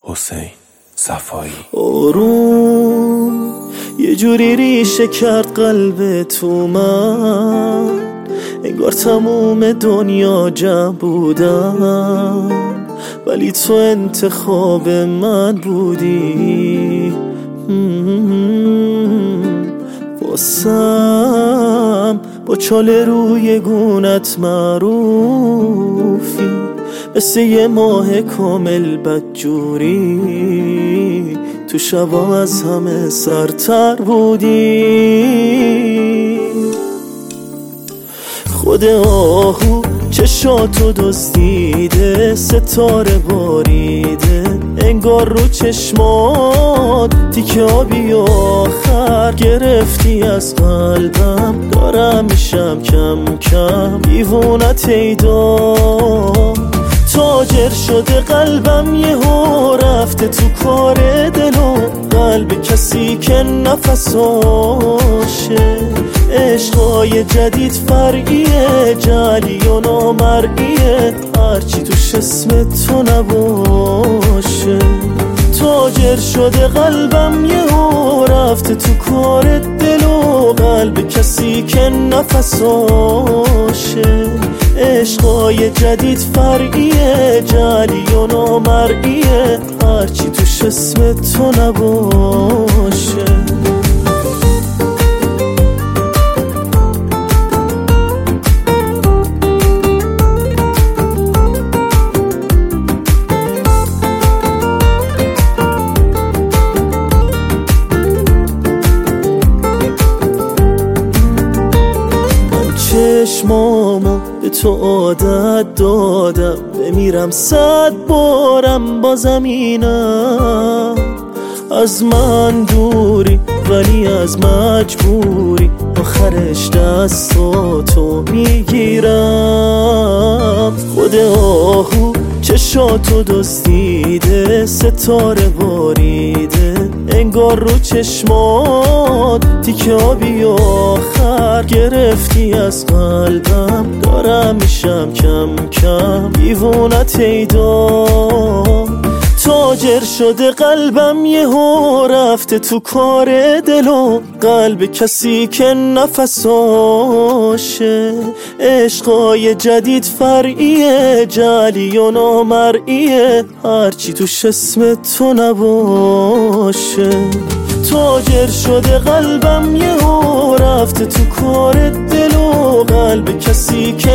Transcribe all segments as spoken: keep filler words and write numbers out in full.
حسین صفایی. آروم یه جوری ریشه کرد قلب تو من، انگار تموم دنیا جمع بودم، ولی تو انتخاب من بودی. واسم با چاله روی گونت معروفی، مثل یه ماه کامل بدجوری، تو شبام از همه سرتر بودی. خود آهو چشاتو دزدیده، ستاره باریده، انگار رو چشمات تیکه آبی آخر گرفتی از قلبم. دارم میشم کم کم دیوونت ایدا، تاجر شده قلبم یهو رفته تو کار دل و قلب کسی که نفساشه. عشقای جدید فرعیه، جعلی و نامرئیه، هرچی توش اسم تو نباشه. تاجر شده قلبم یهو رفته تو کار دل و قلب کسی که نفساشه. عشقای جدید فرعیه، جعلی و نامرئیه، هرچی توش اسم تو نباشه. چشمامو به تو عادت دادم، بمیرم صد بارم با زمینم. از من دوری ولی از مجبوری، آخرش دستاتو میگیرم. خود آهو چشاتو دزدیده، ستاره باریده، انگار رو چشمات تیکه آبی آخر گرفتی از قلبم. دارم میشم کم کم دیوونت ایدا، تاجر شده قلبم یهو رفته تو کار دل و قلب کسی که نفساشه. عشقای جدید فرعیه، جعلی و نامرئیه، هرچی توش اسم تو نباشه. تاجر شده قلبم یهو رفته تو کار دل و قلب کسی که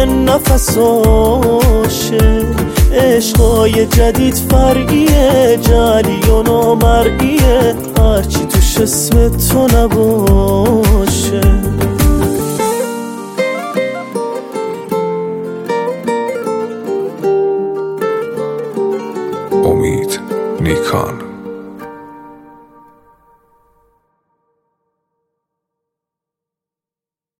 نفساشه. عشقای جدید فرعیه، جعلی و نامرئیه، هرچی توش اسم تو نباشه. امید نیکان.